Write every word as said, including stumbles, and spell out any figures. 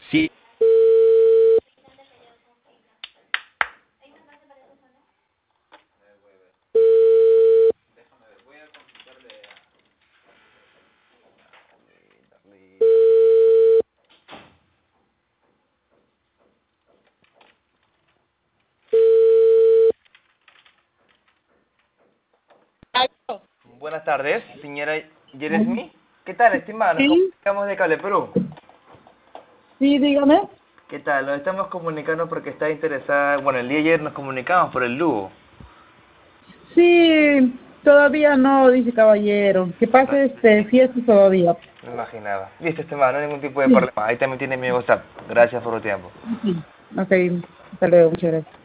Sí. Buenas tardes, señora Yeresmi. ¿Qué tal, estimada? Nos Sí, comunicamos de Cable Perú. sí, dígame. ¿Qué tal? Nos estamos comunicando porque está interesada... Bueno, el día de ayer nos comunicamos por el Lugo. Sí, todavía no, dice caballero. Que pase este fiesta todavía. Me imaginaba. Listo, estimada, no hay ningún tipo de Sí, problema. Ahí también tiene mi WhatsApp. Gracias por tu tiempo. sí. Ok, hasta luego, muchas gracias.